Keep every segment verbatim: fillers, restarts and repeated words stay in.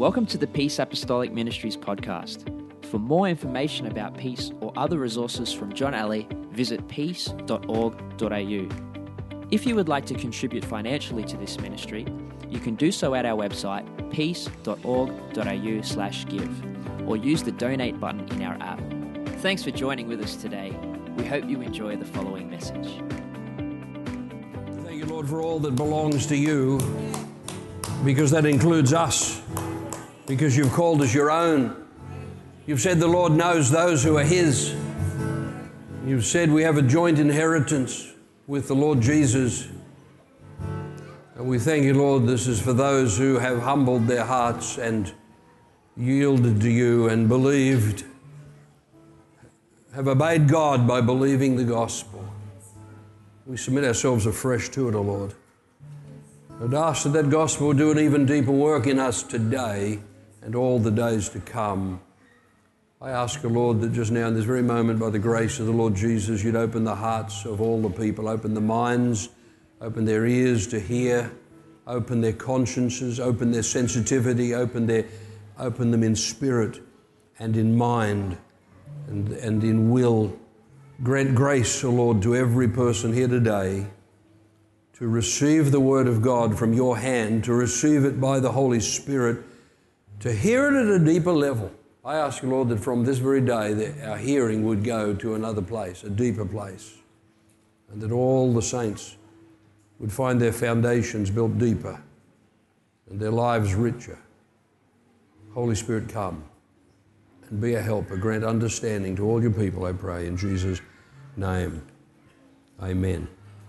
Welcome to the Peace Apostolic Ministries podcast. For more information about Peace or other resources from John Alley, visit peace dot org dot a u. If you would like to contribute financially to this ministry, you can do so at our website, peace dot org dot a u slash give, or use the donate button in our app. Thanks for joining with us today. We hope you enjoy the following message. Thank you, Lord, for all that belongs to you, because that includes us, because you've called us your own. You've said the Lord knows those who are His. You've said we have a joint inheritance with the Lord Jesus. And we thank you, Lord, this is for those who have humbled their hearts and yielded to you and believed, have obeyed God by believing the gospel. We submit ourselves afresh to it, O Lord. And ask that that gospel will do an even deeper work in us today and all the days to come. I ask, O Lord, that just now in this very moment, by the grace of the Lord Jesus, you'd open the hearts of all the people, open the minds, open their ears to hear, open their consciences, open their sensitivity, open their, open them in spirit and in mind and, and in will. Grant grace, O Lord, to every person here today to receive the Word of God from your hand, to receive it by the Holy Spirit, to hear it at a deeper level. I ask you, Lord, that from this very day that our hearing would go to another place, a deeper place, and that all the saints would find their foundations built deeper and their lives richer. Holy Spirit, come and be a helper. Grant understanding to all your people, I pray, in Jesus' name. Amen.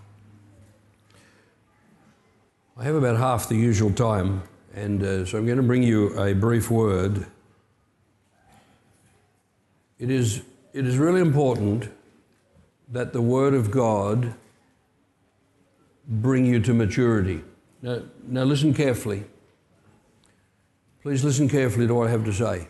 I have about half the usual time, and uh, so I'm going to bring you a brief word. It is, it is really important that the Word of God bring you to maturity. Now, now listen carefully. Please listen carefully to what I have to say.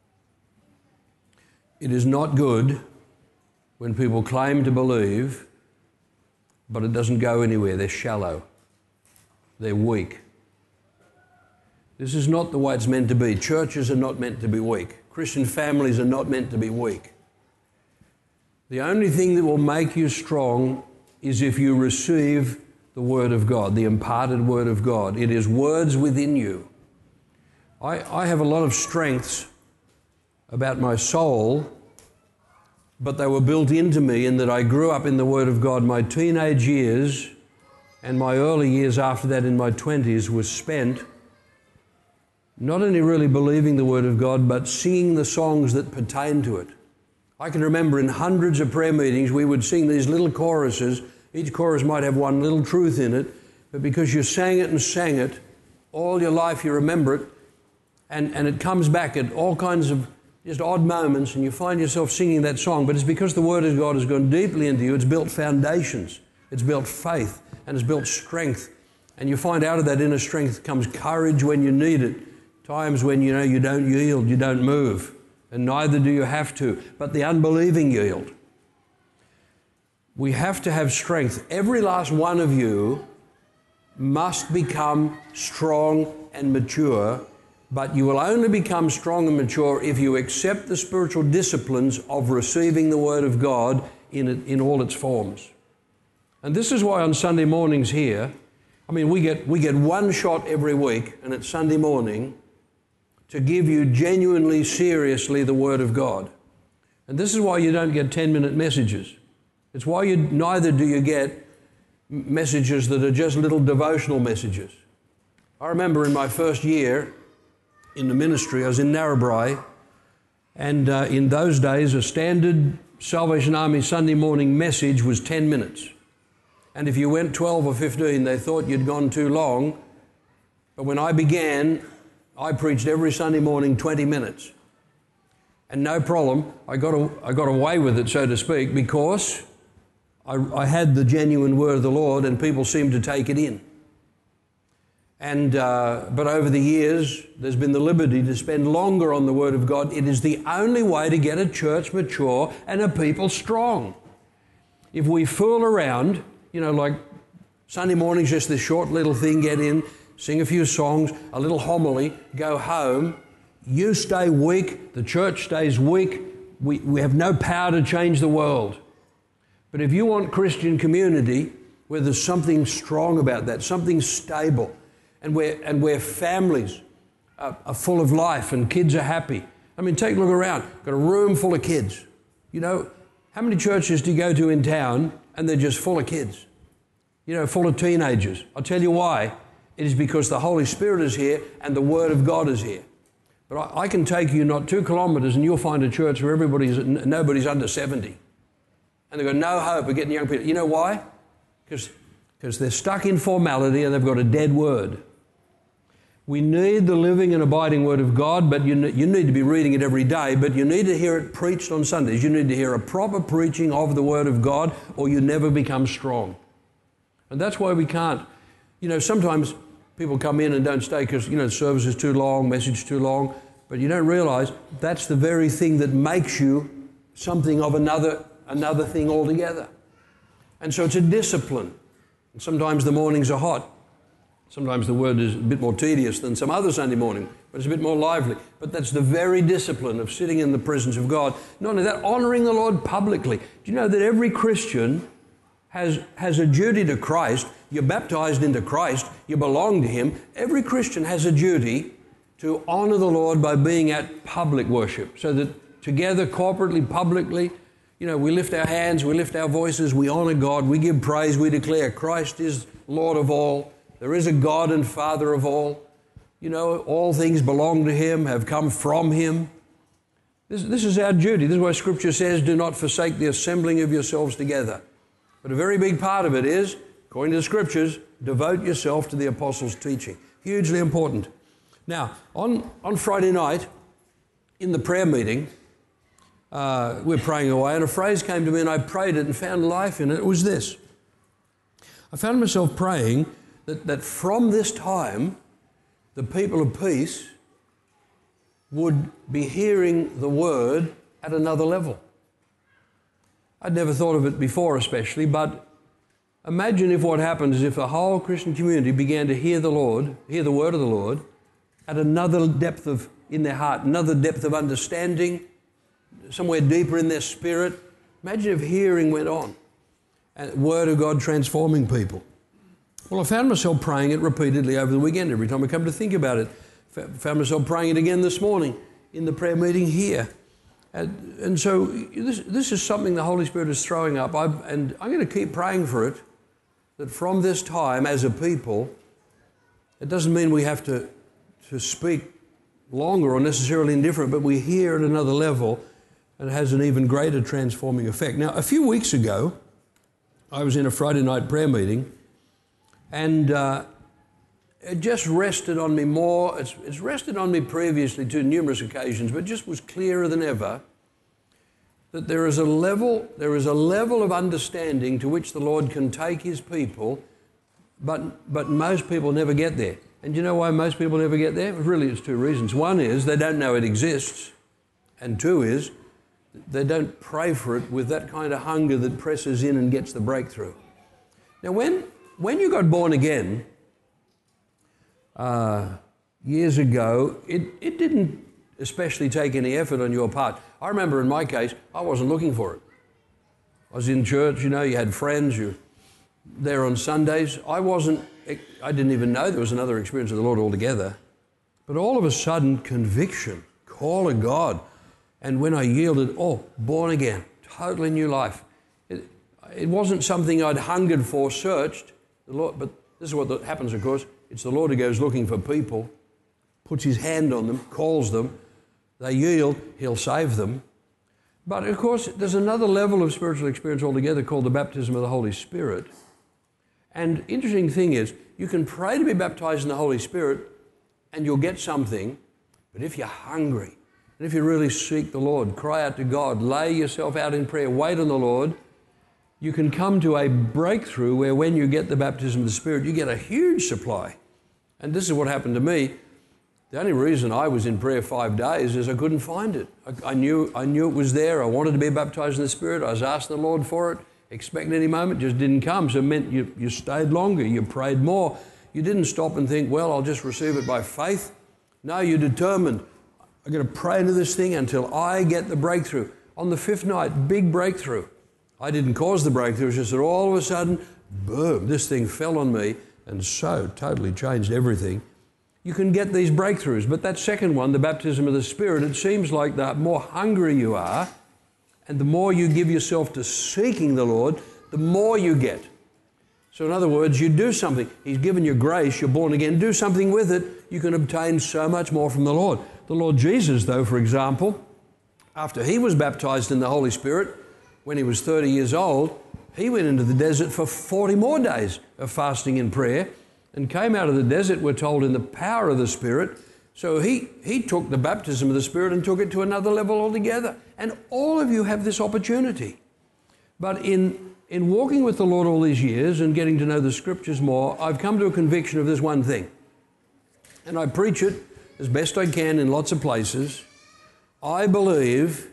It is not good when people claim to believe, but it doesn't go anywhere. They're shallow. They're weak. This is not the way it's meant to be. Churches are not meant to be weak. Christian families are not meant to be weak. The only thing that will make you strong is if you receive the Word of God, the imparted Word of God. It is words within you. I, I have a lot of strengths about my soul, but they were built into me in that I grew up in the Word of God. My teenage years and my early years after that in my twenties was spent not only really believing the Word of God, but singing the songs that pertain to it. I can remember in hundreds of prayer meetings we would sing these little choruses. Each chorus might have one little truth in it, but because you sang it and sang it, all your life you remember it, and, and it comes back at all kinds of just odd moments, and you find yourself singing that song. But it's because the Word of God has gone deeply into you. It's built foundations. It's built faith, and it's built strength. And you find out of that inner strength comes courage when you need it. Times when you know you don't yield, you don't move, and neither do you have to. But the unbelieving yield. We have to have strength. Every last one of you must become strong and mature, but you will only become strong and mature if you accept the spiritual disciplines of receiving the Word of God in, it, in all its forms. And this is why on Sunday mornings here, I mean, we get, we get one shot every week, and it's Sunday morning, to give you genuinely, seriously the Word of God. And this is why you don't get ten-minute messages. It's why you neither do you get messages that are just little devotional messages. I remember in my first year in the ministry, I was in Narrabri, and uh, in those days a standard Salvation Army Sunday morning message was ten minutes. And if you went twelve or fifteen, they thought you'd gone too long. But when I began, I preached every Sunday morning twenty minutes. And no problem, I got, a, I got away with it, so to speak, because I, I had the genuine Word of the Lord and people seemed to take it in. And uh, but over the years, there's been the liberty to spend longer on the Word of God. It is the only way to get a church mature and a people strong. If we fool around, you know, like Sunday morning's just this short little thing, get in, sing a few songs, a little homily, go home. You stay weak, the church stays weak. We, we have no power to change the world. But if you want Christian community where there's something strong about that, something stable, and where, and where families are, are full of life and kids are happy. I mean, take a look around. Got a room full of kids. You know, how many churches do you go to in town and they're just full of kids? You know, full of teenagers. I'll tell you why. It is because the Holy Spirit is here and the Word of God is here. But I, I can take you not two kilometres and you'll find a church where everybody's nobody's under seventy. And they've got no hope of getting young people. You know why? Because because they're stuck in formality and they've got a dead word. We need the living and abiding Word of God, but you, you need to be reading it every day, but you need to hear it preached on Sundays. You need to hear a proper preaching of the Word of God or you never become strong. And that's why we can't. You know, sometimes people come in and don't stay because, you know, the service is too long, message too long, but you don't realise that's the very thing that makes you something of another, another thing altogether. And so it's a discipline. And sometimes the mornings are hot. Sometimes the word is a bit more tedious than some other Sunday morning, but it's a bit more lively. But that's the very discipline of sitting in the presence of God. Not only that, honouring the Lord publicly. Do you know that every Christian has, has a duty to Christ? You're baptized into Christ. You belong to Him. Every Christian has a duty to honour the Lord by being at public worship, so that together, corporately, publicly, you know, we lift our hands, we lift our voices, we honour God, we give praise, we declare Christ is Lord of all. There is a God and Father of all. You know, all things belong to Him, have come from Him. This, this is our duty. This is why Scripture says, do not forsake the assembling of yourselves together. But a very big part of it is, according to the Scriptures, devote yourself to the Apostles' teaching. Hugely important. Now, on, on Friday night, in the prayer meeting, uh, we're praying away, and a phrase came to me, and I prayed it and found life in it. It was this. I found myself praying That, that from this time, the people of peace would be hearing the word at another level. I'd never thought of it before especially, but imagine if what happened is if the whole Christian community began to hear the Lord, hear the word of the Lord, at another depth of, in their heart, another depth of understanding, somewhere deeper in their spirit. Imagine if hearing went on, and the word of God transforming people. Well, I found myself praying it repeatedly over the weekend. Every time I come to think about it, I found myself praying it again this morning in the prayer meeting here. And, and so this, this is something the Holy Spirit is throwing up. I've, and I'm going to keep praying for it, that from this time as a people, it doesn't mean we have to, to speak longer or necessarily indifferent, but we hear at another level and it has an even greater transforming effect. Now, a few weeks ago, I was in a Friday night prayer meeting, and uh, it just rested on me more. It's, it's rested on me previously to numerous occasions, but just was clearer than ever that there is a level, there is a level of understanding to which the Lord can take His people, but but most people never get there. And you know why most people never get there? Really, it's two reasons. One is they don't know it exists, and two is they don't pray for it with that kind of hunger that presses in and gets the breakthrough. Now, when When you got born again uh, years ago, it, it didn't especially take any effort on your part. I remember in my case, I wasn't looking for it. I was in church, you know, you had friends, you're there on Sundays. I wasn't, I didn't even know there was another experience of the Lord altogether. But all of a sudden, conviction, call of God. And when I yielded, oh, born again, totally new life. It, it wasn't something I'd hungered for, searched. The Lord, but this is what happens, of course. It's the Lord who goes looking for people, puts His hand on them, calls them. They yield, He'll save them. But, of course, there's another level of spiritual experience altogether called the baptism of the Holy Spirit. And interesting thing is, you can pray to be baptized in the Holy Spirit and you'll get something, but if you're hungry, and if you really seek the Lord, cry out to God, lay yourself out in prayer, wait on the Lord, you can come to a breakthrough where when you get the baptism of the Spirit, you get a huge supply. And this is what happened to me. The only reason I was in prayer five days is I couldn't find it. I, I knew I knew it was there. I wanted to be baptized in the Spirit. I was asking the Lord for it, expecting any moment, just didn't come. So it meant you, you stayed longer, you prayed more, You didn't stop and think, well, I'll just receive it by faith. No, you determined, I'm going to pray into this thing until I get the breakthrough. On the fifth night, big breakthrough. I didn't cause the breakthrough, it's just that all of a sudden, boom, this thing fell on me and so totally changed everything. You can get these breakthroughs, but that second one, the baptism of the Spirit, it seems like the more hungry you are and the more you give yourself to seeking the Lord, the more you get. So in other words, you do something. He's given you grace, you're born again, do something with it, you can obtain so much more from the Lord. The Lord Jesus, though, for example, after he was baptized in the Holy Spirit, when he was thirty years old, he went into the desert for forty more days of fasting and prayer and came out of the desert, we're told, in the power of the Spirit. So he, he took the baptism of the Spirit and took it to another level altogether. And all of you have this opportunity. But in, in walking with the Lord all these years and getting to know the Scriptures more, I've come to a conviction of this one thing. And I preach it as best I can in lots of places. I believe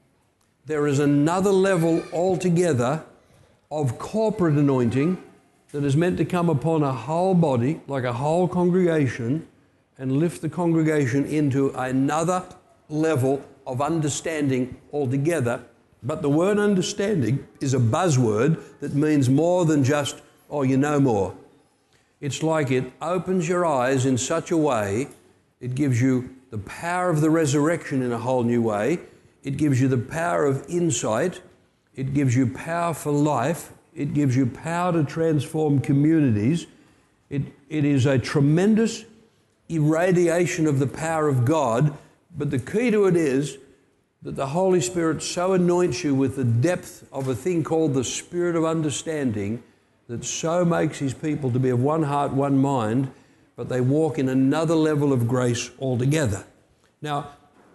there is another level altogether of corporate anointing that is meant to come upon a whole body, like a whole congregation, and lift the congregation into another level of understanding altogether. But the word understanding is a buzzword that means more than just, oh, you know more. It's like it opens your eyes in such a way, it gives you the power of the resurrection in a whole new way. It gives you the power of insight. It gives you power for life. It gives you power to transform communities. It, it is a tremendous irradiation of the power of God. But the key to it is that the Holy Spirit so anoints you with the depth of a thing called the Spirit of understanding that so makes his people to be of one heart, one mind, but they walk in another level of grace altogether. Now,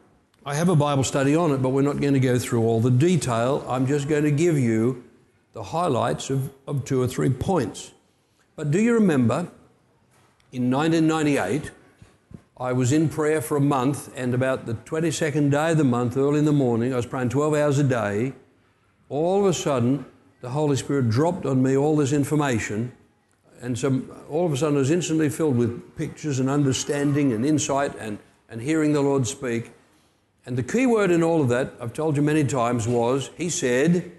I have a Bible study on it, but we're not going to go through all the detail. I'm just going to give you the highlights of, of two or three points. But do you remember, in nineteen ninety-eight, I was in prayer for a month, and about the twenty-second day of the month, early in the morning, I was praying twelve hours a day. All of a sudden, the Holy Spirit dropped on me all this information, and so all of a sudden I was instantly filled with pictures and understanding and insight and, and hearing the Lord speak. And the key word in all of that, I've told you many times, was, he said,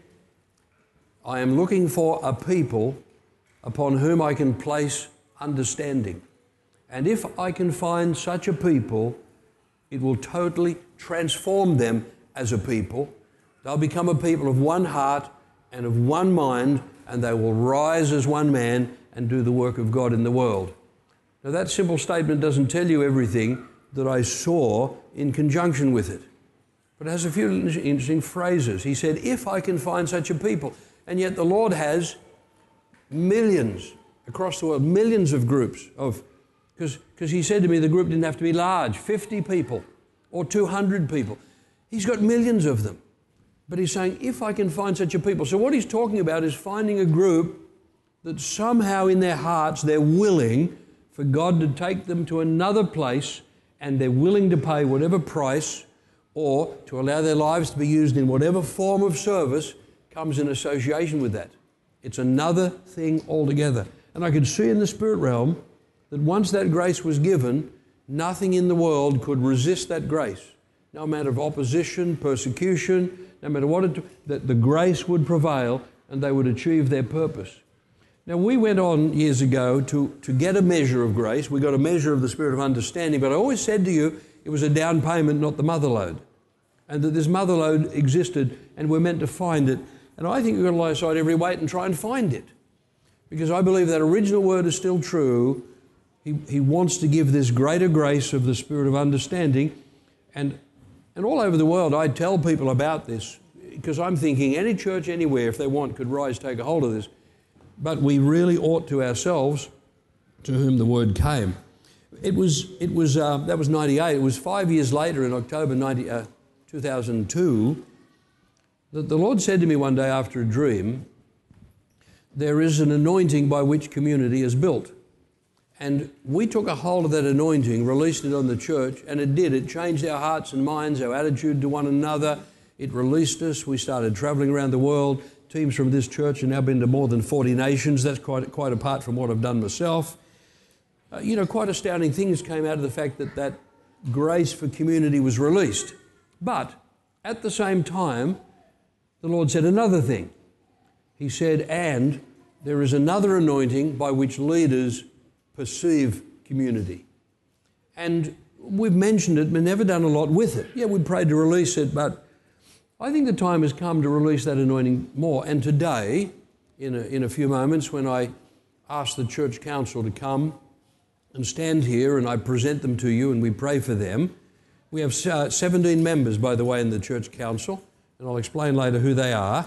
I am looking for a people upon whom I can place understanding. And if I can find such a people, it will totally transform them as a people. They'll become a people of one heart and of one mind, and they will rise as one man and do the work of God in the world. Now that simple statement doesn't tell you everything that I saw in conjunction with it, but it has a few interesting phrases. He said, if I can find such a people, and yet the Lord has millions across the world, millions of groups of, because because he said to me the group didn't have to be large, fifty people or two hundred people. He's got millions of them. But he's saying, if I can find such a people. So what he's talking about is finding a group that somehow in their hearts they're willing for God to take them to another place, and they're willing to pay whatever price or to allow their lives to be used in whatever form of service comes in association with that. It's another thing altogether. And I could see in the spirit realm that once that grace was given, nothing in the world could resist that grace. No matter of opposition, persecution, no matter what, it, that the grace would prevail and they would achieve their purpose. Now, we went on years ago to, to get a measure of grace. We got a measure of the Spirit of understanding, but I always said to you, it was a down payment, not the mother lode. And that this mother lode existed and we're meant to find it. And I think we've got to lay aside every weight and try and find it. Because I believe that original word is still true. He, he wants to give this greater grace of the Spirit of understanding. And, and all over the world, I tell people about this because I'm thinking any church anywhere, if they want, could rise, take a hold of this. But we really ought to ourselves, to whom the word came. It was, it was uh, that was ninety-eight. It was five years later in October ninety, uh, two thousand two that the Lord said to me one day after a dream, there is an anointing by which community is built. And we took a hold of that anointing, released it on the church, and it did. It changed our hearts and minds, our attitude to one another. It released us. We started traveling around the world. Teams from this church have now been to more than forty nations. That's quite, quite apart from what I've done myself. uh, you know, quite astounding things came out of the fact that that grace for community was released. But at the same time, the Lord said another thing. He said, and there is another anointing by which leaders perceive community. And we've mentioned it, but never done a lot with it. Yeah, we prayed to release it, but I think the time has come to release that anointing more. And today, in a, in a few moments, when I ask the church council to come and stand here and I present them to you and we pray for them, we have uh, seventeen members, by the way, in the church council, and I'll explain later who they are.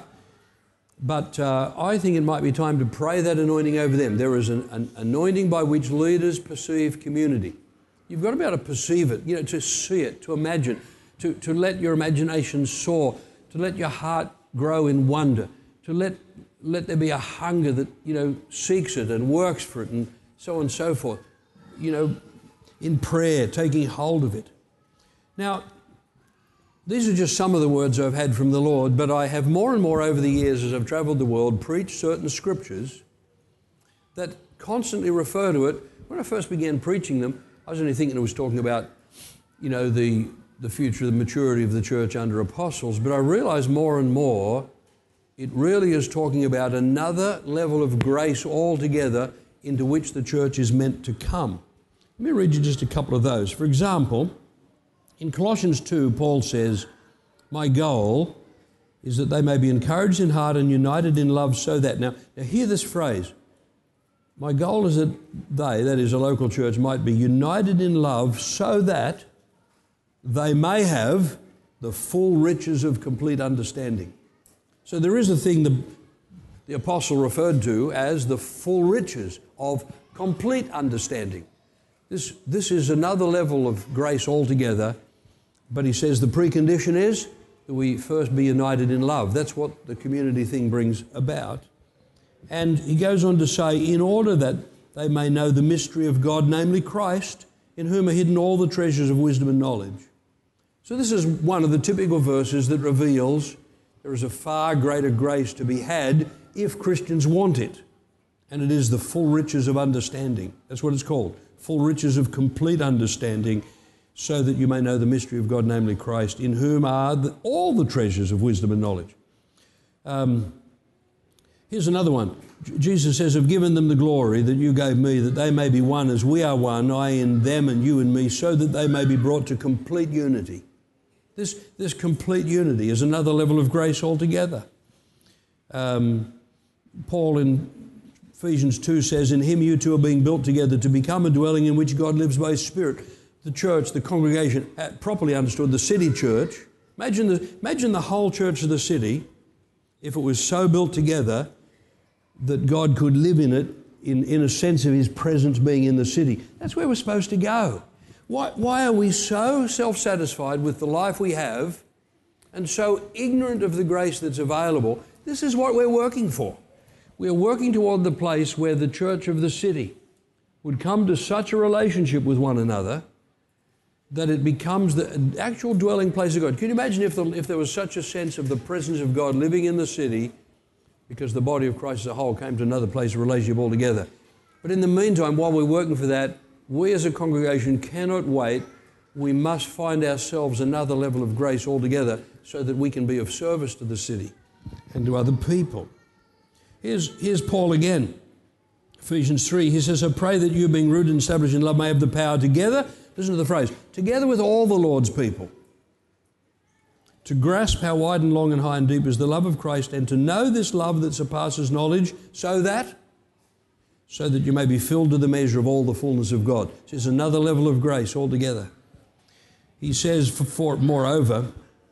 But uh, I think it might be time to pray that anointing over them. There is an, an anointing by which leaders perceive community. You've got to be able to perceive it, you know, to see it, to imagine, to, to let your imagination soar, to let your heart grow in wonder, to let let there be a hunger that, you know, seeks it and works for it and so on and so forth. You know, in prayer, taking hold of it. Now, these are just some of the words I've had from the Lord, but I have more and more over the years as I've travelled the world preached certain scriptures that constantly refer to it. When I first began preaching them, I was only thinking it was talking about, you know, the, the future, the maturity of the church under apostles, but I realised more and more it really is talking about another level of grace altogether into which the church is meant to come. Let me read you just a couple of those. For example, in Colossians two, Paul says, my goal is that they may be encouraged in heart and united in love so that... Now, now hear this phrase. My goal is that they, that is a local church, might be united in love so that they may have the full riches of complete understanding. So there is a thing the, the apostle referred to as the full riches of complete understanding. This, this is another level of grace altogether, but he says the precondition is that we first be united in love. That's what the community thing brings about. And he goes on to say, in order that they may know the mystery of God, namely Christ, in whom are hidden all the treasures of wisdom and knowledge. So this is one of the typical verses that reveals there is a far greater grace to be had if Christians want it. And it is the full riches of understanding. That's what it's called. Full riches of complete understanding, so that you may know the mystery of God, namely Christ, in whom are the, all the treasures of wisdom and knowledge. Um, here's another one. Jesus says, I've given them the glory that you gave me, that they may be one as we are one, I in them and you in me, so that they may be brought to complete unity. This, this complete unity is another level of grace altogether. Um, Paul in Ephesians two says, in him you two are being built together to become a dwelling in which God lives by his Spirit. The church, the congregation, properly understood, the city church. Imagine the, imagine the whole church of the city, if it was so built together that God could live in it in, in a sense of his presence being in the city. That's where we're supposed to go. Why, why are we so self-satisfied with the life we have and so ignorant of the grace that's available? This is what we're working for. We're working toward the place where the church of the city would come to such a relationship with one another that it becomes the actual dwelling place of God. Can you imagine if, the, if there was such a sense of the presence of God living in the city because the body of Christ as a whole came to another place of relationship altogether? But in the meantime, while we're working for that, we as a congregation cannot wait. We must find ourselves another level of grace altogether so that we can be of service to the city and to other people. Here's, here's Paul again. Ephesians three, he says, I pray that you, being rooted and established in love, may have the power together, listen to the phrase, together with all the Lord's people, to grasp how wide and long and high and deep is the love of Christ, and to know this love that surpasses knowledge, so that, so that you may be filled to the measure of all the fullness of God. This is another level of grace altogether. He says, for, for moreover,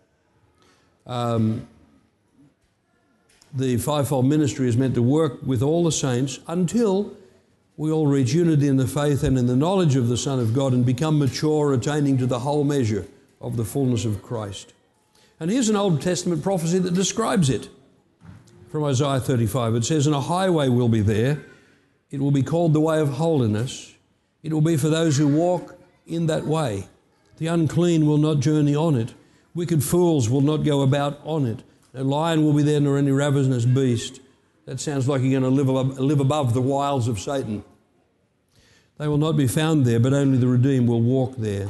um, the fivefold ministry is meant to work with all the saints until we all reach unity in the faith and in the knowledge of the Son of God and become mature, attaining to the whole measure of the fullness of Christ. And here's an Old Testament prophecy that describes it. From Isaiah thirty-five, it says, and a highway will be there. It will be called the way of holiness. It will be for those who walk in that way. The unclean will not journey on it. Wicked fools will not go about on it. No lion will be there, nor any ravenous beast. That sounds like you're going to live above, live above the wiles of Satan. They will not be found there, but only the redeemed will walk there.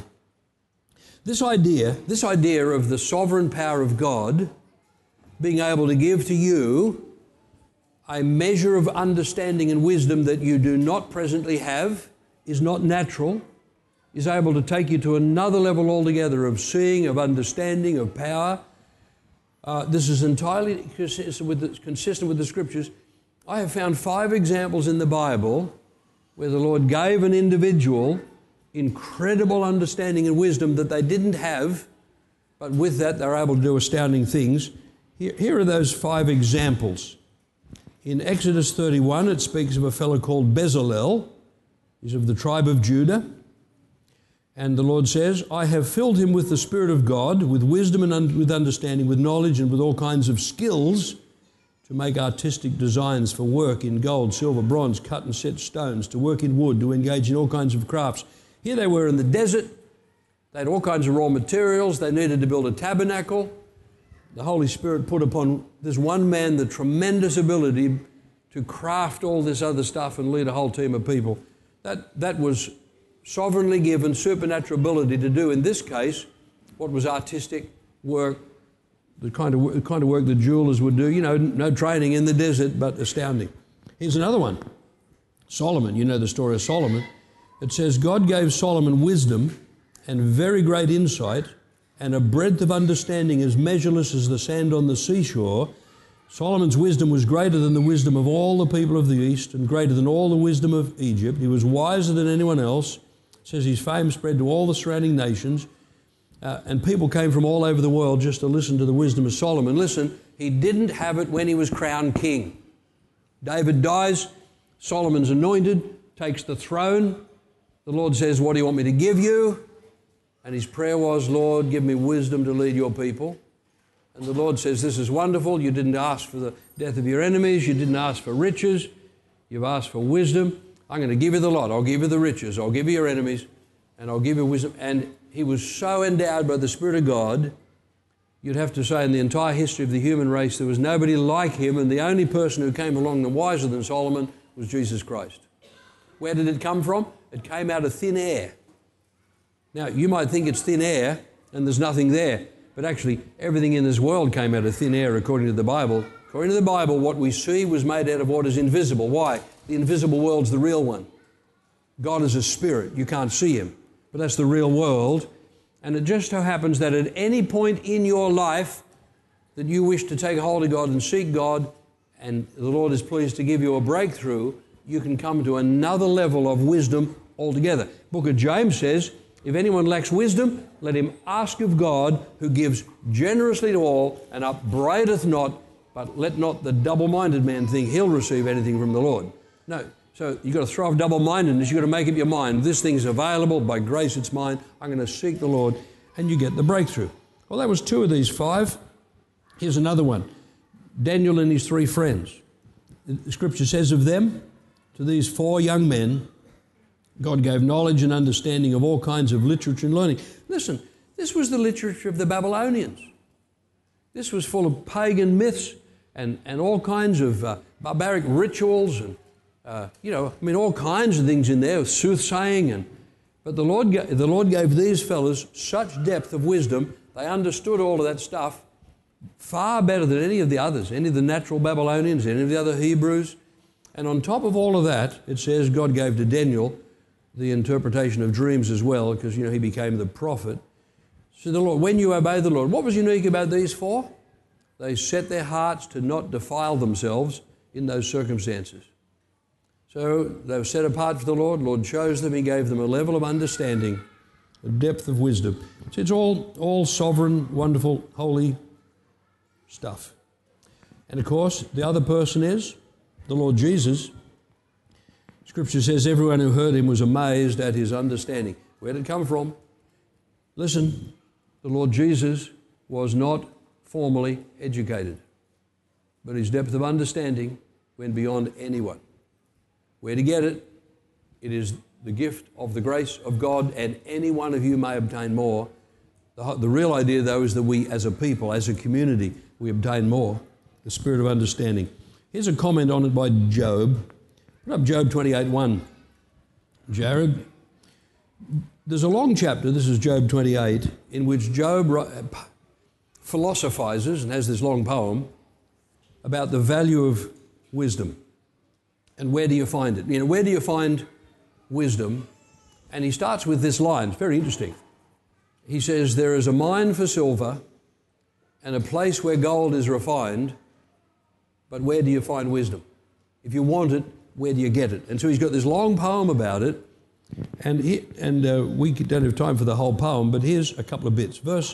This idea, this idea of the sovereign power of God being able to give to you a measure of understanding and wisdom that you do not presently have, is not natural, is able to take you to another level altogether of seeing, of understanding, of power. Uh, this is entirely consistent with, the, consistent with the Scriptures. I have found five examples in the Bible where the Lord gave an individual incredible understanding and wisdom that they didn't have, but with that they were able to do astounding things. Here, here are those five examples. In Exodus thirty-one, it speaks of a fellow called Bezalel. He's of the tribe of Judah. And the Lord says, I have filled him with the Spirit of God, with wisdom and un- with understanding, with knowledge and with all kinds of skills to make artistic designs for work in gold, silver, bronze, cut and set stones, to work in wood, to engage in all kinds of crafts. Here they were in the desert. They had all kinds of raw materials. They needed to build a tabernacle. The Holy Spirit put upon this one man the tremendous ability to craft all this other stuff and lead a whole team of people. That, that was sovereignly given supernatural ability to do, in this case, what was artistic work, the kind of, the kind of work that jewelers would do. You know, no training in the desert, but astounding. Here's another one. Solomon, you know the story of Solomon. It says, God gave Solomon wisdom and very great insight and a breadth of understanding as measureless as the sand on the seashore. Solomon's wisdom was greater than the wisdom of all the people of the East and greater than all the wisdom of Egypt. He was wiser than anyone else. It says his fame spread to all the surrounding nations. Uh, and people came from all over the world just to listen to the wisdom of Solomon. Listen, he didn't have it when he was crowned king. David dies, Solomon's anointed, takes the throne. The Lord says, what do you want me to give you? And his prayer was, Lord, give me wisdom to lead your people. And the Lord says, this is wonderful. You didn't ask for the death of your enemies. You didn't ask for riches. You've asked for wisdom. I'm going to give you the lot. I'll give you the riches. I'll give you your enemies. And I'll give you wisdom. And he was so endowed by the Spirit of God, you'd have to say in the entire history of the human race, there was nobody like him. And the only person who came along the wiser than Solomon was Jesus Christ. Where did it come from? It came out of thin air. Now, you might think it's thin air and there's nothing there. But actually, everything in this world came out of thin air according to the Bible. According to the Bible, what we see was made out of what is invisible. Why? The invisible world's the real one. God is a spirit. You can't see him. But that's the real world. And it just so happens that at any point in your life that you wish to take hold of God and seek God, and the Lord is pleased to give you a breakthrough, you can come to another level of wisdom altogether. Book of James says, if anyone lacks wisdom, let him ask of God, who gives generously to all and upbraideth not, but let not the double-minded man think he'll receive anything from the Lord. No, so you've got to throw off double-mindedness. You've got to make up your mind. This thing's available. By grace it's mine. I'm going to seek the Lord, and you get the breakthrough. Well, that was two of these five. Here's another one. Daniel and his three friends. The Scripture says of them, to these four young men, God gave knowledge and understanding of all kinds of literature and learning. Listen, this was the literature of the Babylonians. This was full of pagan myths and, and all kinds of uh, barbaric rituals and, uh, you know, I mean, all kinds of things in there, soothsaying. And But the Lord, ga- the Lord gave these fellows such depth of wisdom, they understood all of that stuff far better than any of the others, any of the natural Babylonians, any of the other Hebrews. And on top of all of that, it says God gave to Daniel the interpretation of dreams as well, because, you know, he became the prophet. So the Lord, when you obey the Lord, what was unique about these four? They set their hearts to not defile themselves in those circumstances. So they were set apart for the Lord. The Lord chose them. He gave them a level of understanding, a depth of wisdom. So it's all, all sovereign, wonderful, holy stuff. And of course, the other person is the Lord Jesus. Scripture says everyone who heard him was amazed at his understanding. Where did it come from? Listen, the Lord Jesus was not formally educated, but his depth of understanding went beyond anyone. Where to get it? It is the gift of the grace of God, and any one of you may obtain more. The, the real idea, though, is that we as a people, as a community, we obtain more, the spirit of understanding. Here's a comment on it by Job. Put up Job twenty-eight one. Jared. There's a long chapter, this is Job twenty-eight, in which Job philosophizes and has this long poem about the value of wisdom. And where do you find it? You know, where do you find wisdom? And he starts with this line, it's very interesting. He says, there is a mine for silver and a place where gold is refined, but where do you find wisdom? If you want it, where do you get it? And so he's got this long poem about it, and he, and uh, we don't have time for the whole poem, but here's a couple of bits. Verse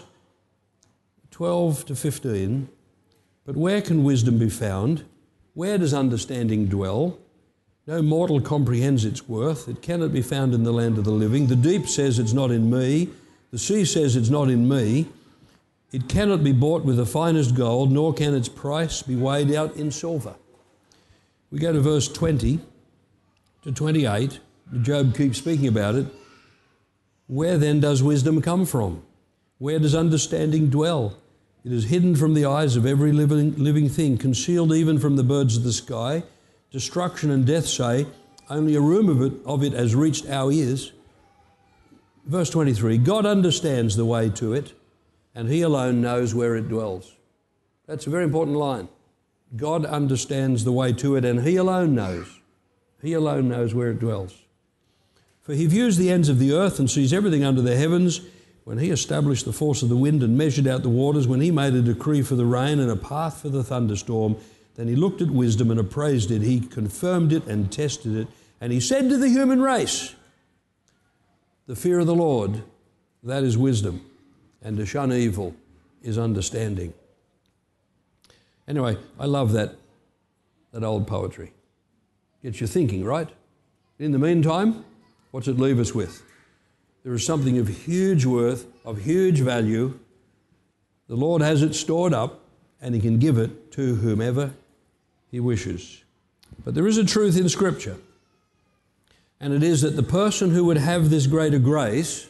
twelve to fifteen, but where can wisdom be found? Where does understanding dwell? No mortal comprehends its worth. It cannot be found in the land of the living. The deep says it's not in me. The sea says it's not in me. It cannot be bought with the finest gold, nor can its price be weighed out in silver. We go to verse twenty to twenty-eight. Job keeps speaking about it. Where then does wisdom come from? Where does understanding dwell? It is hidden from the eyes of every living, living thing, concealed even from the birds of the sky. Destruction and death say, only a rumor of it, of it has reached our ears. Verse twenty-three, God understands the way to it, and he alone knows where it dwells. That's a very important line. God understands the way to it, and he alone knows. He alone knows where it dwells. For he views the ends of the earth and sees everything under the heavens. When he established the force of the wind and measured out the waters, when he made a decree for the rain and a path for the thunderstorm, then he looked at wisdom and appraised it. He confirmed it and tested it. And he said to the human race, the fear of the Lord, that is wisdom, and to shun evil is understanding. Anyway, I love that, that old poetry. Gets you thinking, right? In the meantime, what's it leave us with? There is something of huge worth, of huge value. The Lord has it stored up, and he can give it to whomever he wishes. But there is a truth in Scripture, and it is that the person who would have this greater grace,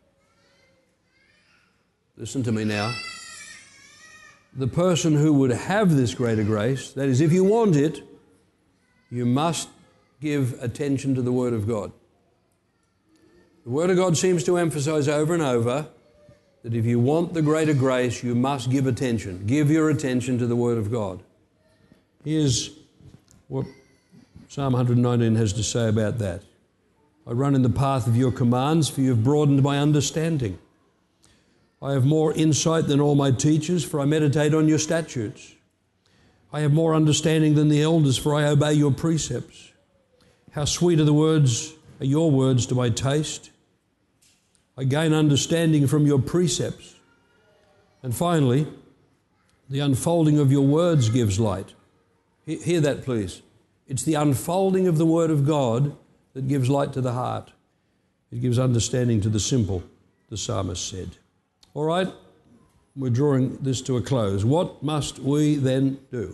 listen to me now, the person who would have this greater grace, that is, if you want it, you must give attention to the Word of God. The Word of God seems to emphasize over and over that if you want the greater grace, you must give attention. Give your attention to the Word of God. Here's what Psalm one nineteen has to say about that. I run in the path of your commands, for you have broadened my understanding. I have more insight than all my teachers, for I meditate on your statutes. I have more understanding than the elders, for I obey your precepts. How sweet are the words, are your words to my taste. I gain understanding from your precepts. And finally, the unfolding of your words gives light. Hear that, please. It's the unfolding of the Word of God that gives light to the heart. It gives understanding to the simple, the psalmist said. All right, we're drawing this to a close. What must we then do?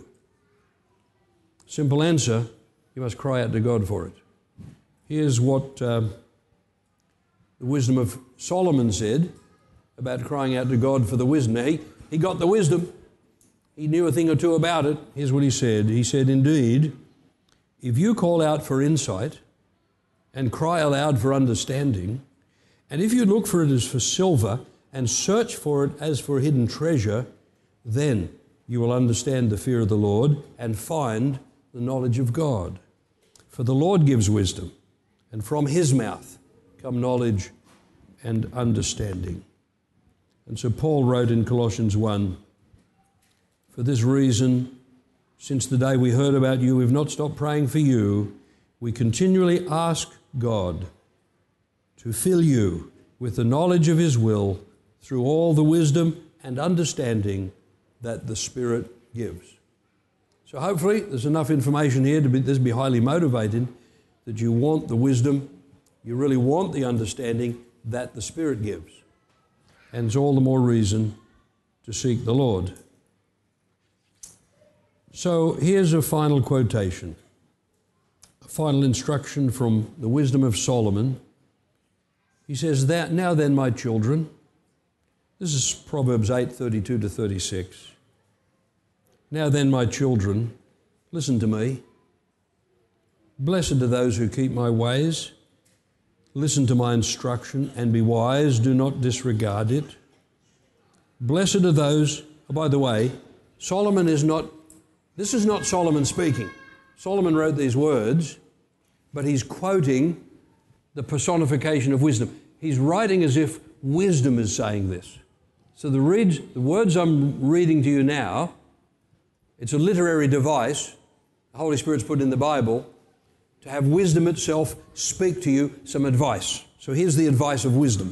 Simple answer, you must cry out to God for it. Here's what um, the wisdom of Solomon said about crying out to God for the wisdom. Now, he, he got the wisdom. He knew a thing or two about it. Here's what he said. He said, indeed, if you call out for insight and cry aloud for understanding, and if you look for it as for silver and search for it as for hidden treasure, then you will understand the fear of the Lord and find the knowledge of God. For the Lord gives wisdom, and from his mouth come knowledge and understanding. And so Paul wrote in Colossians one, for this reason, since the day we heard about you, we've not stopped praying for you. We continually ask God to fill you with the knowledge of his will through all the wisdom and understanding that the Spirit gives. So hopefully there's enough information here to be, this be highly motivating, that you want the wisdom, you really want the understanding that the Spirit gives. And it's all the more reason to seek the Lord. So here's a final quotation, a final instruction from the wisdom of Solomon. He says, that, now then, my children, this is Proverbs eight, thirty-two to thirty-six. Now then, my children, listen to me. Blessed are those who keep my ways, Listen to my instruction and be wise. Do not disregard it. Blessed are those, oh, by the way, Solomon is not, this is not Solomon speaking. Solomon wrote these words, but he's quoting the personification of wisdom. He's writing as if wisdom is saying this. So the, read, the words I'm reading to you now, it's a literary device the Holy Spirit's put in the Bible to have wisdom itself speak to you some advice. So here's the advice of wisdom.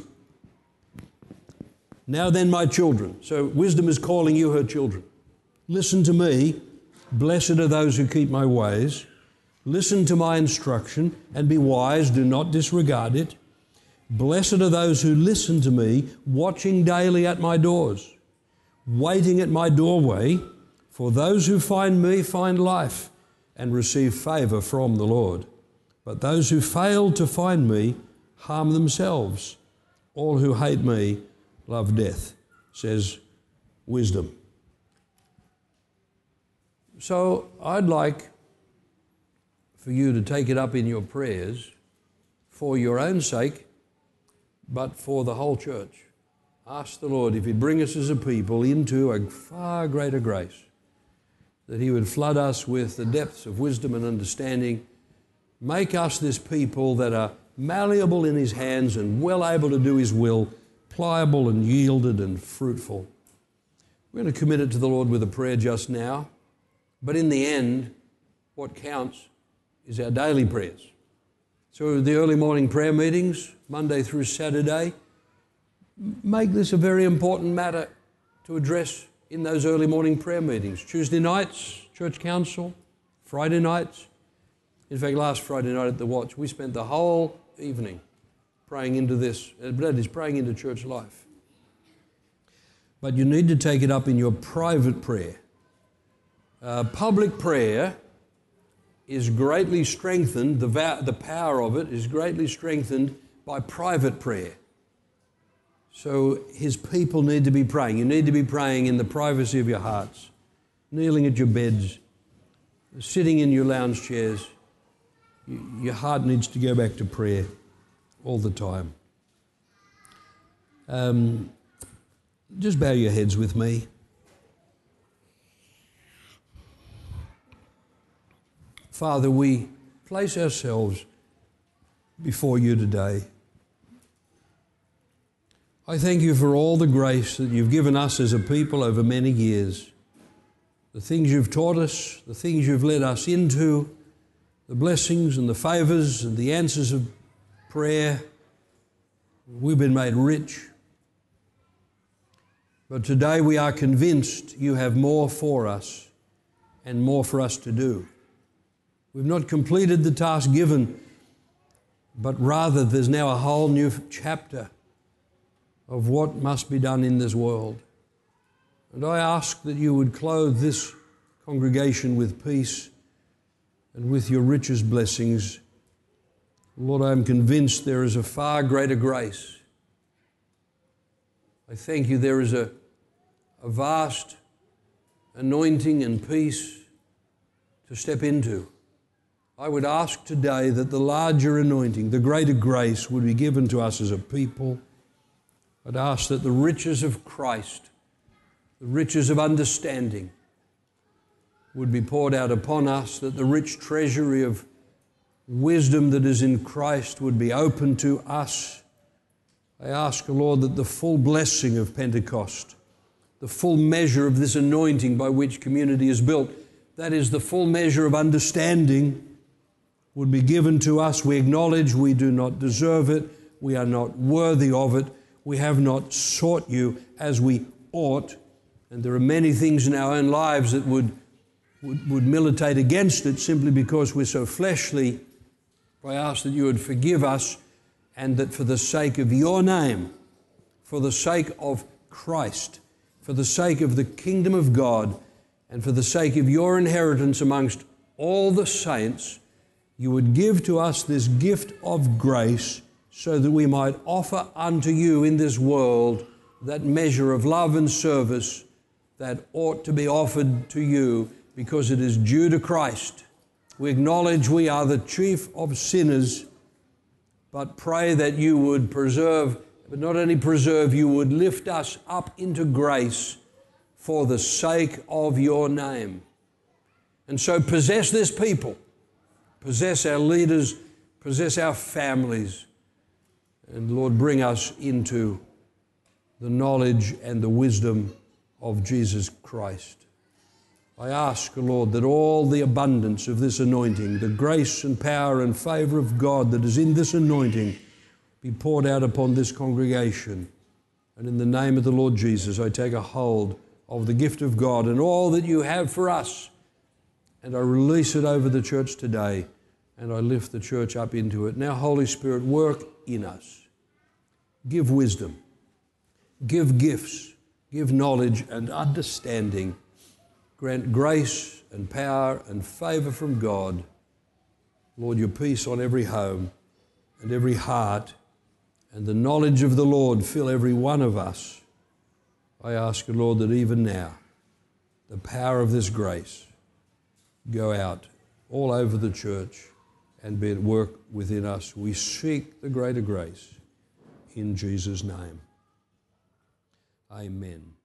Now then, my children. So wisdom is calling you her children. Listen to me. Blessed are those who keep my ways. Listen to my instruction and be wise. Do not disregard it. Blessed are those who listen to me, watching daily at my doors, waiting at my doorway. For those who find me find life and receive favour from the Lord. But those who fail to find me harm themselves. All who hate me love death, says wisdom. So I'd like for you to take it up in your prayers for your own sake, but for the whole church. Ask the Lord if He'd bring us as a people into a far greater grace, that He would flood us with the depths of wisdom and understanding, make us this people that are malleable in His hands and well able to do His will, pliable and yielded and fruitful. We're going to commit it to the Lord with a prayer just now, but in the end, what counts is our daily prayers. So the early morning prayer meetings, Monday through Saturday, make this a very important matter to address in those early morning prayer meetings. Tuesday nights, church council, Friday nights. In fact, last Friday night at the Watch, we spent the whole evening praying into this, that is, praying into church life. But you need to take it up in your private prayer. Uh, public prayer is greatly strengthened, the, va- the power of it is greatly strengthened by private prayer. So His people need to be praying. You need to be praying in the privacy of your hearts, kneeling at your beds, sitting in your lounge chairs. Your heart needs to go back to prayer all the time. Um, just bow your heads with me. Father, we place ourselves before you today. I thank you for all the grace that you've given us as a people over many years. The things you've taught us, the things you've led us into, the blessings and the favours and the answers of prayer. We've been made rich. But today we are convinced you have more for us and more for us to do. We've not completed the task given, but rather there's now a whole new chapter of what must be done in this world. And I ask that you would clothe this congregation with peace and with your richest blessings. Lord, I am convinced there is a far greater grace. I thank you there is a, a vast anointing and peace to step into. I would ask today that the larger anointing, the greater grace would be given to us as a people. I'd ask that the riches of Christ, the riches of understanding, would be poured out upon us, that the rich treasury of wisdom that is in Christ would be open to us. I ask, Lord, that the full blessing of Pentecost, the full measure of this anointing by which community is built, that is the full measure of understanding, would be given to us. We acknowledge we do not deserve it. We are not worthy of it. We have not sought you as we ought. And there are many things in our own lives that would, would, would militate against it simply because we're so fleshly. I ask that you would forgive us, and that for the sake of your name, for the sake of Christ, for the sake of the kingdom of God, and for the sake of your inheritance amongst all the saints, you would give to us this gift of grace so that we might offer unto you in this world that measure of love and service that ought to be offered to you because it is due to Christ. We acknowledge we are the chief of sinners, but pray that you would preserve, but not only preserve, you would lift us up into grace for the sake of your name. And so possess this people, possess our leaders, possess our families, and Lord, bring us into the knowledge and the wisdom of Jesus Christ. I ask, Lord, that all the abundance of this anointing, the grace and power and favour of God that is in this anointing, be poured out upon this congregation. And in the name of the Lord Jesus, I take a hold of the gift of God and all that you have for us, and I release it over the church today, and I lift the church up into it. Now, Holy Spirit, work in us. Give wisdom, give gifts, give knowledge and understanding. Grant grace and power and favour from God. Lord, your peace on every home and every heart, and the knowledge of the Lord fill every one of us. I ask you, Lord, that even now, the power of this grace go out all over the church and be at work within us. We seek the greater grace in Jesus' name. Amen.